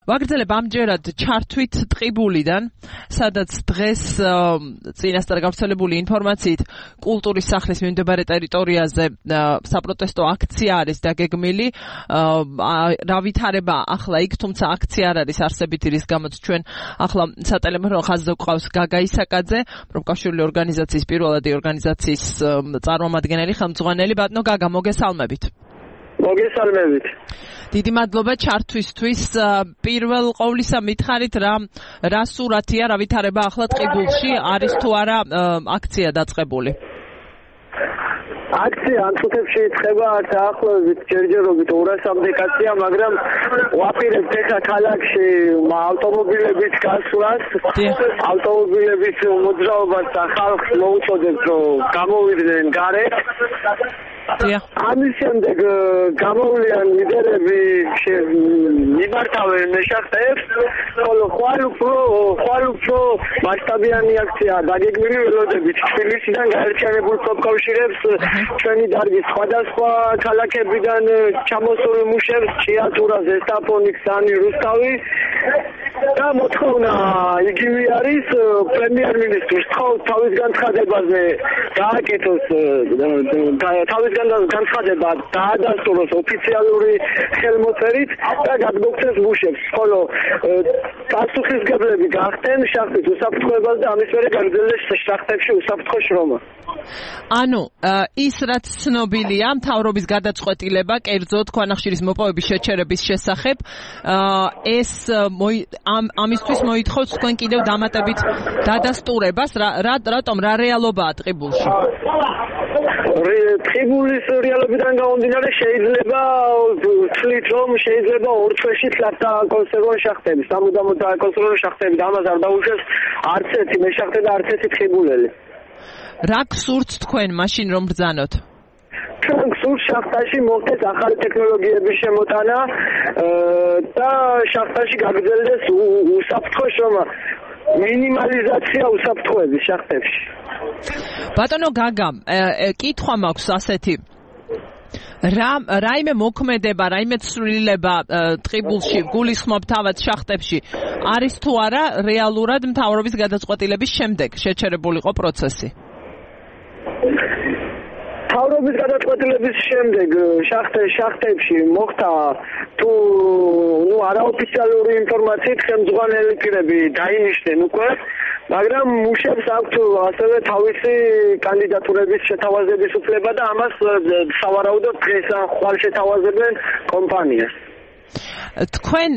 ვაგრძელებ ამჯერად ჩართვით ტყიბულიდან, სადაც დღეს წინასწარ გავრცელებული ინფორმაციით კულტურის სახლის მიმდებარე ტერიტორიაზე საპროტესტო აქცია არის დაგეგმილი. რა ვითარება ახლა იქ, თუმცა აქცია არ არის არსებითი, რის გამოც ჩვენ ახლა სატელეფონო ხაზზე გვყავს გაგა ისაკაძე, პროფკავშირული ორგანიზაციის პირველადი ორგანიზაციის წარმომადგენელი, ხელმძღვანელი. ბატონო გაგა, მოგესალმებით. მოგესალმებით. დიდი მადლობა ჩართვისთვის. პირველ ყოვლისა მითხარით რა სურათია, რა ვითარება ახლა ტყიბულში, არის თუ არა აქცია დაწყებული? აქცია ამ წუთებში იწყება დაახლოებით ჯერჯერობით 200-მდე კაცია, მაგრამ ვაპირებთ ახლა ქალაქში ავტომობილების გასვლას, ავტომობილების მოძრაობას და ხალხს მოუწოდებთ, რომ გამოვიდნენ გარეთ. ამის შემდეგ გამოვლიან ლიდერები მიმართავენ მეშახტეებს, ხოლო ხვალ უფრო მასშტაბიანი აქცია დაგეგმილი ველოდებით თბილისიდან გაერთიანებულ პროფკავშირებს, ჩვენი დარგის სხვადასხვა ქალაქებიდან ჩამოსული მუშებს, ჭიათურა, ზესტაფონი, ქსანი, რუსთავი და მოთხოვნა იგივე არის პრემიერ-მინისტრს თხოვთ თავის განცხადებაზე გააკეთოს თავის განცხადება დაადასტუროს ოფიციალური ხელმოწერით და გადმოგცეს მუშებს, ხოლო პასუხისმგებლები გახდნენ შახტის უსაფრთხოებას და ამის მერე გაგრძელდეს შახტებში უსაფრთხო შრომა. ანუ ის რაც ცნობილია, მთავრობის გადაწყვეტილება, კერძოდ ქვანახშირის მოპოვების შეჩერების შესახებ, ეს ამისთვის მოითხოვს თქვენ კიდევ დამატებით დადასტურებას, რატომ რა რეალობაა ტყიბულში? ტყიბულის რეალობიდან გამომდინარე შეიძლება ვთვლით, რომ შეიძლება ორ თვეში დაკონსერვონ შახტები, სამუდამოდ დაკონსერვონ შახტები და ამას არ დაუშვებს არც ერთი მეშახტე და არც ერთი ტყიბულელი. რა გსურთ თქვენ მაშინ რომ ბრძანოთ? ჩვენ გსურთ შახტაში მოხდეს ახალი ტექნოლოგიების შემოტანა და შახტაში გაგრძელდეს უსაფრთხო შრომა, მინიმალიზაცია უსაფრთხოების შახტებში. ბატონო გაგა, კითხვა მაქვს ასეთი. რაიმე მოქმედება, რაიმე ცვლილება ტყიბულში გულისხმობ თავად შახტებში არის თუ არა რეალურად მთავრობის გადაწყვეტილების შემდეგ შეჩერებულიყო პროცესი? მთავრობის გადაწყვეტილების შემდეგ შახტებში მოხდა თუ არაოფიციალური ინფორმაციით ხელმძღვანელი პირები დაინიშნენ უკვე, მაგრამ მუშებს აქვთ ასევე თავისი კანდიდატურების შეთავაზების უფლება და ამას სავარაუდოდ დღეს ხვალ შეთავაზებენ კომპანიას. თქვენ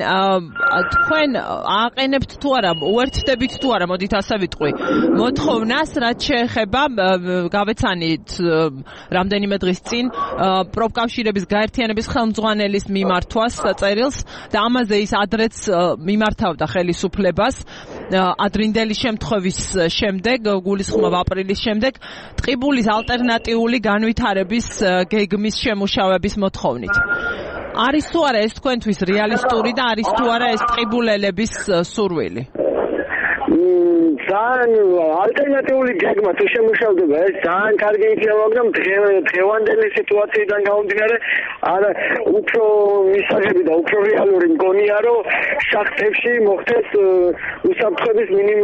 აყენებთ თუ არა, უერთდებით თუ არა, მოდით ასე ვიტყვი, მოთხოვნას, რაც შეეხება გავეცანით რამდენიმე დღის წინ პროფკავშირების გაერთიანების ხელმძღვანელის მიმართვას წერილს და ამაზე ის ადრეც მიმართავდა ხელისუფლებას ადრინდელი შემთხვევის შემდეგ, გულისხმობ აპრილის შემდეგ, ტყიბულის ალტერნატიული განვითარების გეგმის შემუშავების მოთხოვნით. არის თუ არა ეს თქვენთვის რეალისტური და არის თუ არა ეს ტყიბულელების სურვილი? ძალიან ალტერნატიული გეგმა თუ შემუშავდება, ეს ძალიან კარგი იქნება, მაგრამ დღევანდელი სიტუაციიდან გამომდინარე, უფრო მისაღები და უფრო რეალური მგონია, რომ შახტებში მოხდეს უსაფრთხოების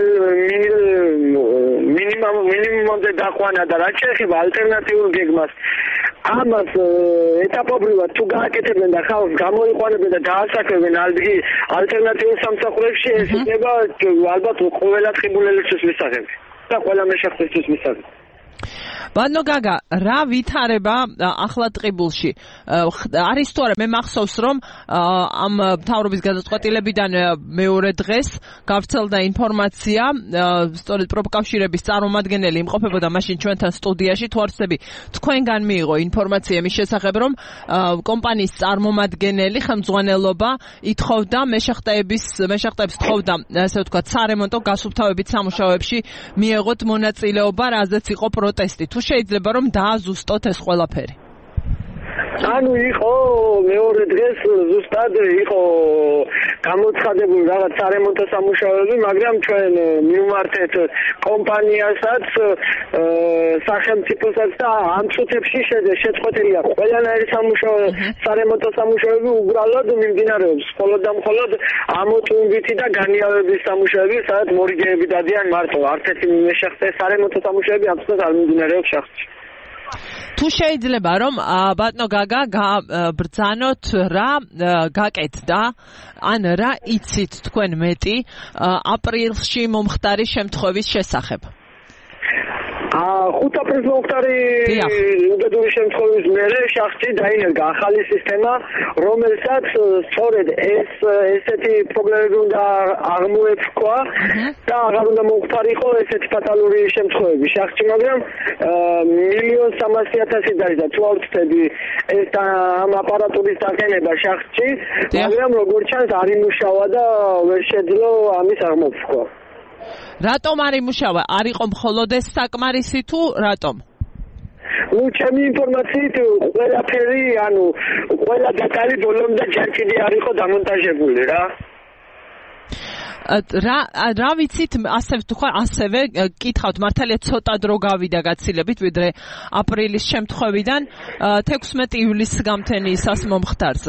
მინიმუმამდე დაყვანა და რაც შეეხება ალტერნატიულ გეგმას, ამას ეტაპობრივად თუ გააკეთებენ და ხალხს გამოიყვანებენ და დაასაქმებენ ალტერნატიულ სამსახურებში, ეს იქნება ალბათ ყველა ტყიბულელისთვის მისაღები და ყველა მეშახტისთვის მისაღები. ბატონო გაგა, რა ვითარება ახლა ტყიბულში? არის თუ არა, მე მახსოვს, რომ ამ მთავრობის გადაწყვეტილებიდან მეორე დღეს გავრცელდა ინფორმაცია, სწორედ პროფკავშირების წარმომადგენელი იმყოფებოდა მაშინ ჩვენთან სტუდიაში, თუ არსები თქვენგან მიიღო ინფორმაცია იმის შესახებ, რომ კომპანიის წარმომადგენელი ხელმძღვანელობა ითხოვდა მეშახტეებს თხოვდა, ასე ვთქვათ, სარემონტო გასუფთავებით სამუშაოებში მიეღოთ მონაწილეობა, რაზეც იყო პროტესტი. თუ შეიძლება რომ დააზუსტოთ ეს ყველაფერი? ანუ იყო მეორე დღეს ზუსტად იყო გამოცხადებული რაღაც სარემონტო სამუშაოები, მაგრამ ჩვენ მივმართეთ კომპანიასაც, სახელმწიფოსაც და ამ წუთებში შეწყვეტილია ყველანაირი სარემონტო სამუშაოები უბრალოდ მიმდინარეობს მხოლოდ და მხოლოდ ამოწმებითი და განიავების სამუშაოები, სადაც მორიგეები დადიან მარტო, არც ერთი მეშახტე სარემონტო სამუშაოები ამ წუთს არ მიმდინარეობს შახტში. თუ შეიძლება რომ ბატონო გაგა ბრძანოთ რა გაკეთდა ან რა იცით თქვენ მეტი აპრილში მომხდარი შემთხვევის შესახებ? 5 აპრილს მომხდარი უბედური შემთხვევის მერე შახტში დაინერგა ახალი სისტემა, რომელსაც სწორედ ესეთი პრობლემები უნდა აღმოეჩქვა და აღარ უნდა მომხდარიყო ესეთი ფატალური შემთხვევები შახტში, მაგრამ 1,300,000 დაიწყო და თუ არ ვცდები ეს ამ აპარატურის დაყენება შახტში, მაგრამ როგორც ჩანს არ იმუშავა და ვერ შეძლო ამის აღმოფხვა. რატომ არ იმუშავა? არ იყო მხოლოდ ეს საკმარისი თუ რატომ? ჩემი ინფორმაციით ყველაფერი, ანუ ყველა დეტალი ბოლომდე ჯერ კიდე არ იყო დამონტაჟებული რა. რა ვიცით, ასევე კითხავთ, მართალია ცოტა დრო გავიდა გაცილებით, ვიდრე აპრილის შემთხვევიდან 16 ივლისს გამთენიისას მომხდარზე.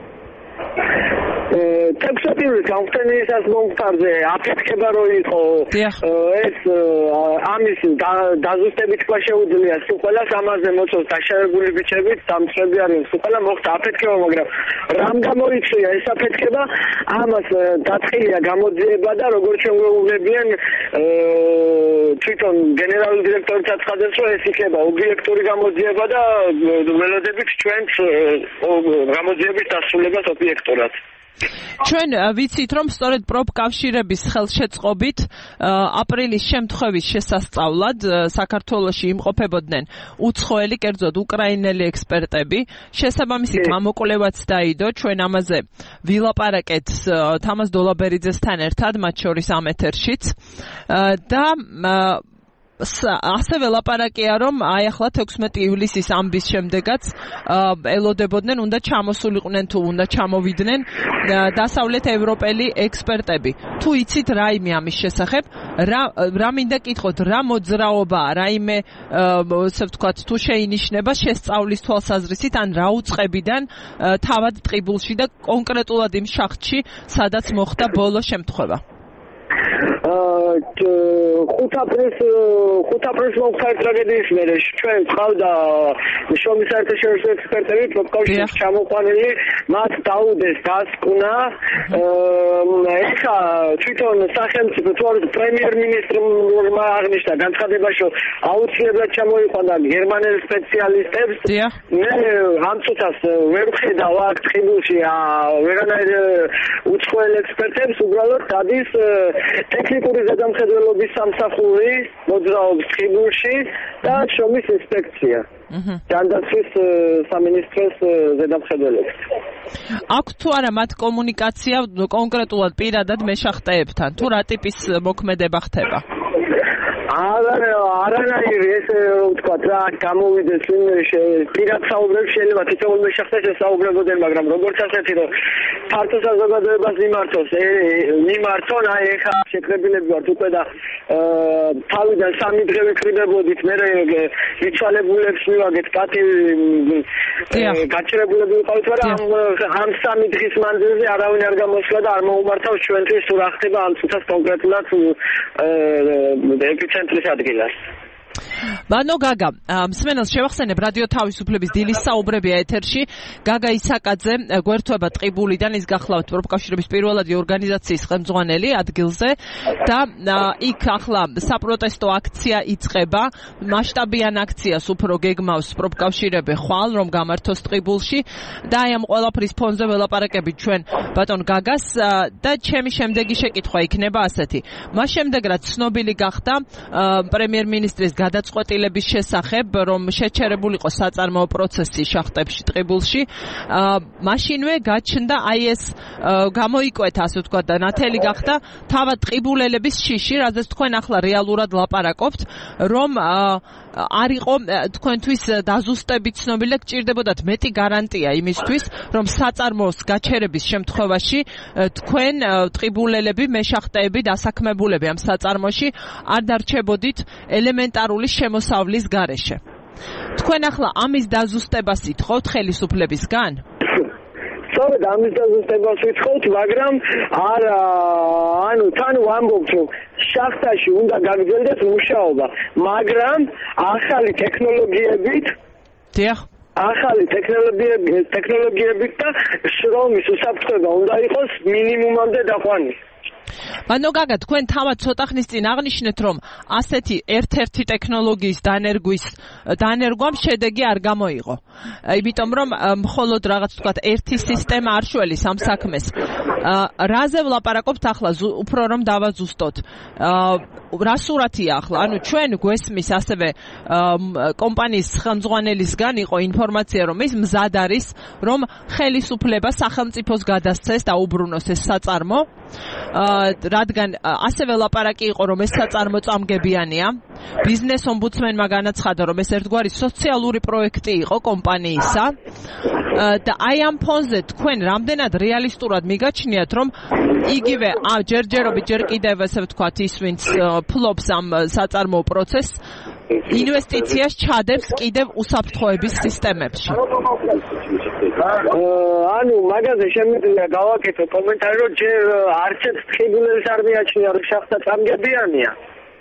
16 ივლისს გამთენიისას მომხდარზე აფეთქება რო იყო ეს ამის დაზუსტებით თქვა შეუძლია სულ ყველას ამაზე მოწოს დაშავებული ბიჭებით დამცრები არიან სულ ყველა მოხდა აფეთქება, მაგრამ რამ გამოიწვია ეს აფეთქება, ამას დაწყილია გამოძიება და როგორც შეუულებიან თვითონ გენერალური დირექტორი აცხადებს, რომ ეს იქნება ობიექტური გამოძიება და ველოდებით ჩვენც გამოძიების დასრულებას ობიექტურად. ჩვენ ვიცით, რომ სწორედ პროფკავშირების ხელშეწყობით აპრილის შემთხვევის შესასწავლად საქართველოში იმყოფებოდნენ უცხოელი, კერძოდ უკრაინელი ექსპერტები. შესაბამისი გამოკვლევაც დაიდო, ჩვენ ამაზე ვილაპარაკეთ თამაზ დოლაბერიძესთან ერთად, მათ შორის ამ ეთერშიც და ასევე ლაპარაკია, რომ აი ახლა 16 ივლისის ამბის შემდეგაც ელოდებოდნენ, უნდა ჩამოსულიყვნენ თუ უნდა ჩამოვიდნენ დასავლეთ ევროპელი ექსპერტები. თუ იცით რაიმე ამის შესახებ, რა მინდა კითხოთ, რა მოძრაობაა, რაიმე ასე ვთქვათ, თუ შეინიშნება შესწავლის თვალსაზრისით, ან რა უწყებიდან თავად ტყიბულში და კონკრეტულად იმ შახტში, სადაც მოხდა ბოლო შემთხვევა. 5 აპრილს მომხდარი ტრაგედიის მერე ჩვენ ყავდა შრომის საერთაშორისო ექსპერტები პროფკავშირის ჩამოყვანილი, მათ დაუდეს დასკვნა. ეხა თვითონ სახელმწიფო პრემიერ-მინისტრმა აღნიშნა განცხადებაში, რომ აუცილებლად ჩამოიყვანა გერმანელ სპეციალისტებს. მე ამ წუთას ვერ ვხედავ აქ ტყიბულში ვერანაირ უცხოელ ექსპერტებს, უბრალოდ დადის ტექნიკური ზედამხედველობის სამსახური მოძრაობს ტყიბულში და შრომის ინსპექცია. ჯანდაცვის სამინისტროს ზედამხედველობს. აქვს თუ არა მათ კომუნიკაცია კონკრეტულად პირადად მეშახტეებთან, თუ რა ტიპის მოქმედება ხდება? არანაირი ესე რომ ვთქვათ რა გამოვიდეს პირად საუბრებს შეიძლება თითოეულ მეშახტეს ესაუბრებოდნენ, მაგრამ როგორც ასეთი რომ ფართო საზოგადოებას მიმართონ, აი ეხა შეკრებილები ვართ უკვე და თავიდან 3 დღე ვიკრიბებოდით, მე მიცვალებულებს მივაგეთ პატივი გაჭირებულები ვიყავით, მაგრამ ამ 3 დღის მანძილზე არავინ არ გამოსვლა და არ მოუმართავს ჩვენთვის თუ რა ხდება ამ წუთას კონკრეტულად ეპიცენტრის ადგილას. ბანო გაგა, მსმენელს შევახსენებ, რადიო თავისუფლების დილის საუბრებია ეთერში. გაგა ისაკაძე გვერდება ტყიბულიდან, ის გახლავთ პროფკავშირების პირველადი ორგანიზაციის ხელმძღვანელი ადგილზე და იქ ახლა საპროტესტო აქცია იწყება. მასშტაბიან აქციას უფრო გეგმავს პროფკავშირები ხვალ, რომ გამართოს ტყიბულში და აი ამ ყველაფრის ფონზე ველაპარაკებით ჩვენ ბატონ გაგას და ჩემი შემდეგი შეკითხვა იქნება ასეთი. მას შემდეგ რაც ცნობილი გახდა პრემიერ-მინისტრის გადაწყვეტილების შესახებ, რომ შეჩერებულიყო საწარმოო პროცესი შახტებში ტყიბულში, მაშინვე გაჩნდა აი ეს გამოიკვეთა, ასე ვთქვათ, და ნათელი გახდა თავად ტყიბულელების შიში, რაზეც თქვენ ახლა რეალურად ლაპარაკობთ, რომ არ იყო თქვენთვის დაზუსტებით ცნობილი და გჭირდებოდათ მეტი გარანტია იმისთვის, რომ საწარმოოს გაჩერების შემთხვევაში თქვენ ტყიბულელები, მეშახტეები, დასაქმებულები ამ საწარმოში არ დარჩებოდით ელემენტარული შემოსავლის გარეშე. თქვენ ახლა ამის დაზუსტებას ითხოვთ ხელისუფლებისგან? სწორედ ამის დაზუსტებას ვითხოვთ, მაგრამ თან ვამბობთ, რომ შახტაში უნდა გაგრძელდეს მუშაობა, მაგრამ ახალი ტექნოლოგიებით ახალი ტექნოლოგიებით და შრომის უსაფრთხოება უნდა იყოს მინიმუმამდე დაყვანილი. ბანო გაგა, თქვენ თავად ცოტა ხნის წინ აღნიშნეთ, რომ ასეთი ერთ-ერთი ტექნოლოგიის დანერგვამ შედეგი არ გამოიღო. იმიტომ რომ მხოლოდ რაღაც ვთქვათ, ერთი სისტემა არ შველის ამ საქმეს. რაზე ვლაპარაკობთ ახლა, უფრო რომ დავაზუსტოთ. რა სურათია ახლა? ანუ ჩვენ გვესმის ასევე კომპანიის ხელმძღვანელისგან იყო ინფორმაცია, რომ ის მზად არის, რომ ხელისუფლება სახელმწიფოს გადასცეს და უბრუნოს ეს საწარმო. რადგან ასევე ლაპარაკი იყო, რომ ეს საწარმო წამგებიანია. ბიზნეს ომბუდსმენმა განაცხადა, რომ ეს ერთგვარი სოციალური პროექტი იყო კომპანიისა. და აი ამ ფონზე თქვენ რამდენად რეალისტურად მიგაჩნიათ, რომ იგივე ჯერჯერობით ჯერ კიდევ ესე ვთქვათ, ის ვინც ფლობს ამ საწარმოო პროცესს, ინვესტიციას ჩადებს კიდევ უსაფრთხოების სისტემებში. ანუ მაგაზე შემიძლია გავაკეთო კომენტარი, რომ ჯერ არც ერთ ტყიბულელს არ მიაჩნია, რომ შახტა წამგებიანია.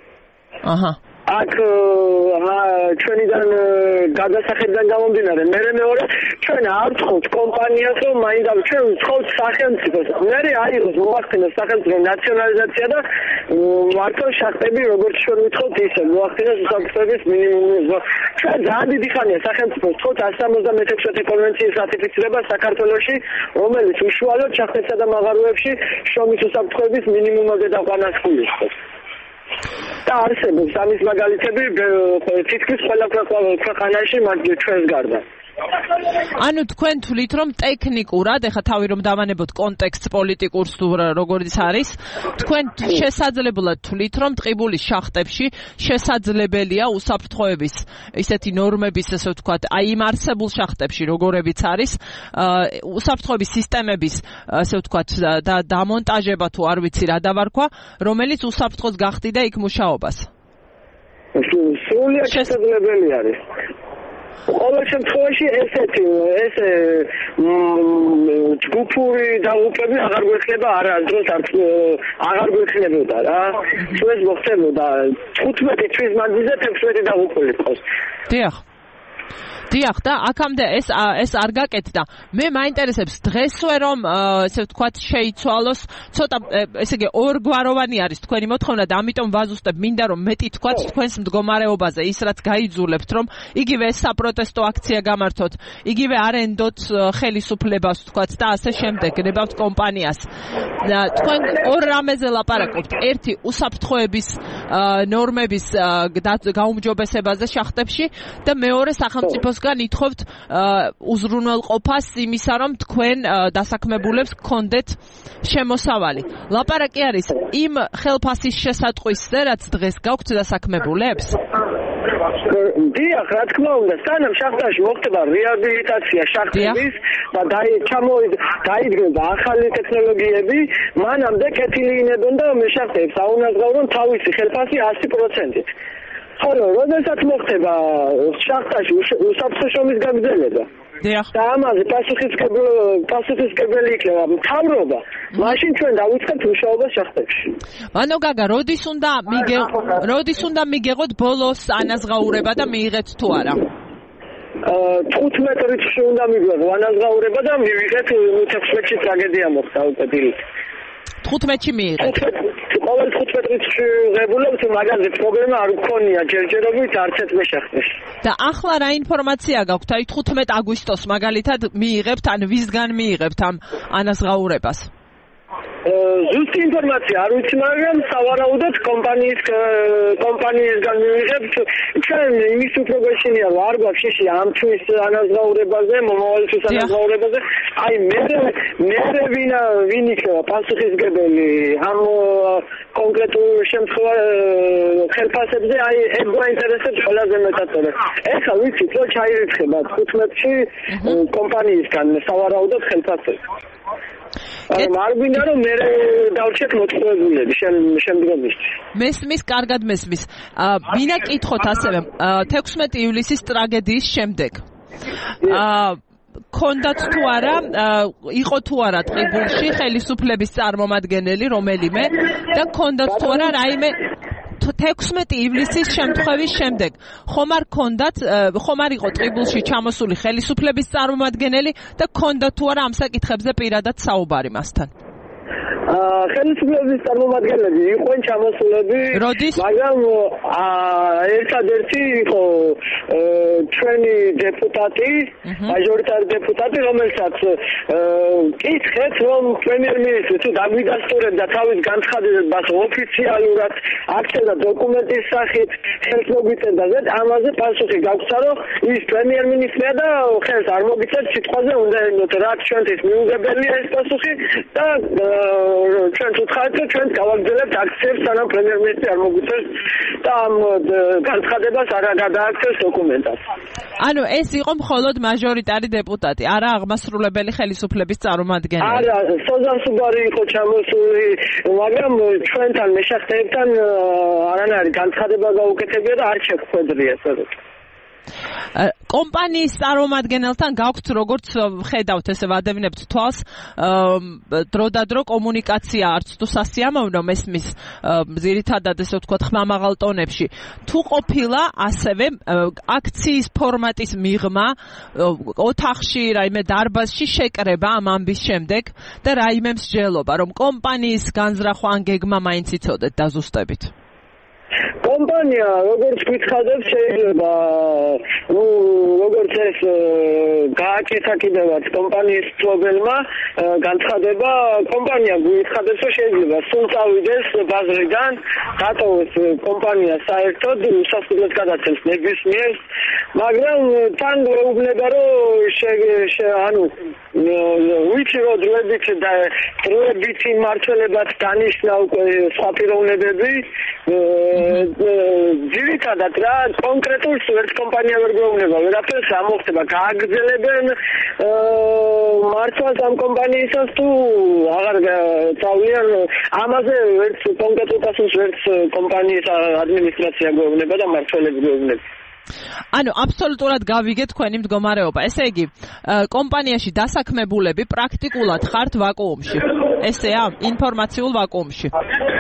აქ ჩვენიდან გადასახედიდან გამომდინარე, მეორე ჩვენ არ ვთხოვთ კომპანიას, რომ მაინდა ჩვენ ვთხოვთ სახელმწიფოს. მე აიღოს მოახდინოს სახელმწიფო ნაციონალიზაცია და მართლა შახტები, როგორც ჩვენ ვთხოვთ, ისე მოახდინოს უსაფრთხოების მინიმუმი. ჩვენ ძალიან დიდი ხანია სახელმწიფოს ვთხოვთ 176 კონვენციის რატიფიცირება საქართველოში, რომელიც უშუალოდ შახტებსა და მაღაროებში შრომის უსაფრთხოების მინიმუმზე დაყვანას გულისხმობს. და არსებობს ამის მაგალითები თითქმის ყველა ქვეყანაში ჩვენს გარდა. ანუ თქვენ თვლით, რომ ტექნიკურად, ეხლა თავი რომ დავანებოთ კონტექსტს პოლიტიკურს თუ როგორიც არის, თქვენ შესაძლებლად თვლით, რომ ტყიბულის შახტებში შესაძლებელია უსაფრთხოების ისეთი ნორმების, ესე ვთქვათ, აი იმ არსებულ შახტებში, როგორებიც არის, უსაფრთხოების სისტემების, ესე ვთქვათ, და დამონტაჟება თუ არ ვიცი რა დავარქვა, რომელიც უსაფრთხოს გახდიდა იქ მუშაობას. სრულიად შესაძლებელი არის. ყოველ შემთხვევაში ესე ჯგუფური დაღუპები აღარ გვექნება არასდროს აღარ გვექნებოდა რა. სულ ეს მოხდებოდა 15 თვის მანძილზე 16 დაღუპული ყავს. დიახ, და აქამდე ეს არ გაკეთდა. მე მაინტერესებს დღესვე რომ ესე ვთქვათ შეიცვალოს, ცოტა ესე იგი ორგვაროვანი არის თქვენი მოთხოვნა და ამიტომ ვაზუსტებ, მინდა რომ მეტი თქვათ თქვენს მდგომარეობაზე, ის რაც გაიძულებთ, რომ იგივე ეს საპროტესტო აქცია გამართოთ, იგივე არენდოთ ხელისუფლებას ვთქვათ და ასე შემდეგ, გნებავთ კომპანიას. თქვენ ორ რამეზე ლაპარაკობთ. ერთი უსაფრთხოების ნორმების გაუმჯობესებაზე შახტებში და მეორე სახელმწიფოს ითხოვთ უზრუნველყოფას იმისა, რომ თქვენ დასაქმებულებს გქონდეთ შემოსავალი. ლაპარაკი არის იმ ხელფასის შესატყვისზე, რაც დღეს გაქვთ დასაქმებულებს? დიახ, რა თქმა უნდა, სანამ შახტაში მოხდება რეაბილიტაცია შახტების და დაიდგება ახალი ტექნოლოგიები, მანამდე კეთილი ინებონ და მეშახტებს აუნაზღაურონ თავისი ხელფასი 100%-ით. ხოლო როდესაც მოხდება შახტაში უსაფრთხო შრომის გაგრძელება და ამაზე პასუხისმგებელი იქნება მთავრობა, მაშინ ჩვენ დავიწყებთ მუშაობას შახტებში. ბანო გაგა, როდის უნდა მიგეღოთ ბოლოს ანაზღაურება და მიიღეთ თუ არა? 15 რიცხვი უნდა მიგვეღო ანაზღაურება და მივიღეთ 16-ში ტრაგედია მოხდა უკეთილით. 15-ში მიიღეთ. ყოველ 15 რიცხვი ღებულობთ, მაგაზე პრობლემა არ გქონია ჯერჯერობით არც ერთ მეშახტეში. და ახლა რა ინფორმაცია გაქვთ? აი 15 აგვისტოს მაგალითად მიიღებთ, ან ვისგან მიიღებთ ამ ანაზღაურებას? ზუსტი ინფორმაცია არ ვიცი, მაგრამ სავარაუდოდ კომპანიისგან მივიღებთ ჩვენ იმის უფრო გვეშინია, არ გვაქვს შიში ამ თვის ანაზღაურებაზე, მომავალისთვის ანაზღაურებაზე. აი მე ვინ იქნება პასუხისმგებელი ამ კონკრეტულ ხელფასებზე, აი ეს გვაინტერესებს ყველაზე მეტად. ეხლა ვიცით, რომ ჩაირიცხება 15-ში კომპანიისგან სავარაუდოდ ხელფასები. არ გვინდა რომ მე დავჩეთ მოწვეულები შემდგომისთვის. მესმის, კარგად მესმის. მინდა კითხოთ ასევე 16 ივლისის ტრაგედიის შემდეგ. კონდათ თუ არა, იყო თუ არა ტყიბულში ხელისუფლების წარმომადგენელი რომელიმე და კონდათ თუ არა რაიმე 16 ივლისის შემთხვევის შემდეგ ხომ არ იყო ტყიბულში ჩამოსული ხელისუფლების წარმომადგენელი და კონდათ თუ არა ამ საკითხებზე პირადად საუბარი მასთან? ხელისუფლების წარმომადგენლები იყვნენ ჩამოსულები, მაგრამ ერთადერთი იყო ჩვენი დეპუტატი, მაჟორიტარი დეპუტატი, რომელსაც კითხეთ, რომ პრემიერ-მინისტრი თუ დაგვიდასტურებდა თავის განცხადებას ოფიციალურად აქცევდა დოკუმენტის სახით, ხელს მოგიწევდა და ამაზე პასუხი გაგვცა, რომ ის პრემიერ-მინისტრია და ხელს არ მოგიწევს, სიტყვაზე უნდა ელოდოთ, რაც ჩვენთვის მიუღებელია ეს პასუხი და ჩვენ ვუთხარით, რომ ჩვენ გავაგრძელებთ აქციებს, სანამ პრემიერ-მინისტრი არ მოგვიწევს და ამ განცხადებას არ გადააქცევს დოკუმენტად. ანუ ეს იყო მხოლოდ მაჟორიტარი დეპუტატი, არა აღმასრულებელი ხელისუფლების წარმომადგენელი. არა, სოზან სუბარი იყო ჩამოსული, მაგრამ ჩვენთან მეშახტეებთან არანაირი განცხადება გაუკეთებია და არ შეგვხვედრია სადაც. კომპანიის წარმომადგენელთან გაქვთ როგორც ხედავთ ესე ვადევნებთ თვალს დროდადრო კომუნიკაცია არც თუ სასიამოვნო მესმის ძირითადად ესე ვთქვათ ხმამაღალ ტონებში თუ ყოფილა ასევე აქციის ფორმატის მიღმა ოთახში რაიმე დარბაზში შეკრება ამ ამბის შემდეგ და რაიმე მსჯელობა რომ კომპანიის განზრახვა ან გეგმა მაინც იცოდეთ დაზუსტებით კომპანია როგორც გითხადებს შეიძლება როგორც ეს გააკეთა კიდევაც კომპანიის მფლობელმა განცხადება კომპანია გითხადებს რომ შეიძლება სულ წავიდეს ბაზრიდან დატოვოს კომპანია საერთოდ უსასრულოდ გადაცემს ნებისმიერ მაგრამ თან გვეუბნება რომ ვიცი რომ დროებით მმართველებად დანიშნა უკვე სხვა პიროვნებები ძირითადად რა კონკრეტულ ერთ კომპანია ვერ გვეუბნება ვერაფერს რა მოხდება გააგრძელებენ მართლაც ამ კომპანიისას თუ აღარ წავლიან ამაზე ერთ კონკრეტულ პასუხს ერთ კომპანიის ადმინისტრაცია გვეუბნება და მმართველები გვეუბნება ანუ აბსოლუტურად გავიგეთ თქვენი მდგომარეობა. ესე იგი, კომპანიაში დასაქმებულები პრაქტიკულად ხართ ვაკუუმში. ესეა, ინფორმაციულ ვაკუუმში.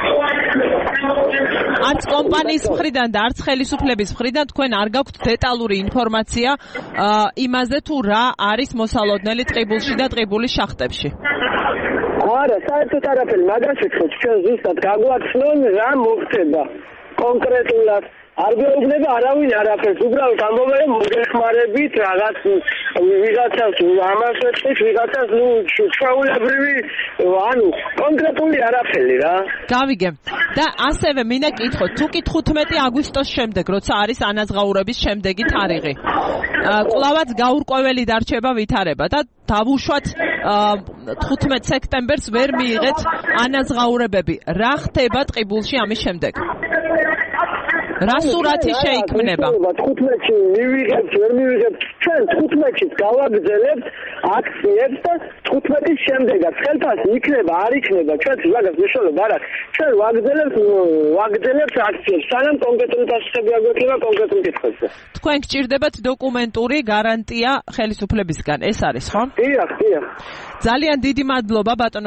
არც კომპანიის მხრიდან და არც ხელისუფლების მხრიდან თქვენ არ გაქვთ დეტალური ინფორმაცია იმაზე თუ რა არის მოსალოდნელი ტყიბულში და ტყიბულის შახტებში. არა, საერთოდ არაფერი, მაგას ვთქვით, ჩვენ ზუსტად გაგვაცნონ რა მოხდება კონკრეტულად. არ გვეუბნება არავინ არაფერს, უბრალოდ ამბობენ მოგეხმარებით რაღაც ვიღაცას ამას ვეთქვით, ვიღაცას ჩვეულებრივი, ანუ კონკრეტული არაფერი რა. გავიგე. და ასევე მინდა კითხოთ, თუ კი 15 აგვისტოს შემდეგ, როცა არის ანაზღაურების შემდეგი თარიღი. კვლავაც გაურკვეველი დარჩება ვითარება და დავუშვათ 15 სექტემბერს ვერ მიიღეთ ანაზღაურებები. რა ხდება ტყიბულში ამის შემდეგ? რა სურათი შეიქმნება? 15-ში მივიღებთ, ვერ მივიღებთ, ჩვენ 15-ში გავაგრძელებთ აქციებს და 15-ის შემდეგაც ხელფასი იქნება, არ იქნება, ჩვენც მაგას მნიშვნელობა არ აქვს. ჩვენ ვაგრძელებთ აქციებს, სანამ კონკრეტული პასუხები არ გვექნება კონკრეტულ კითხვებზე. თქვენ გჭირდებათ დოკუმენტური გარანტია ხელისუფლებისგან, ეს არის, ხო? დიახ. ძალიან დიდი მადლობა ბატონო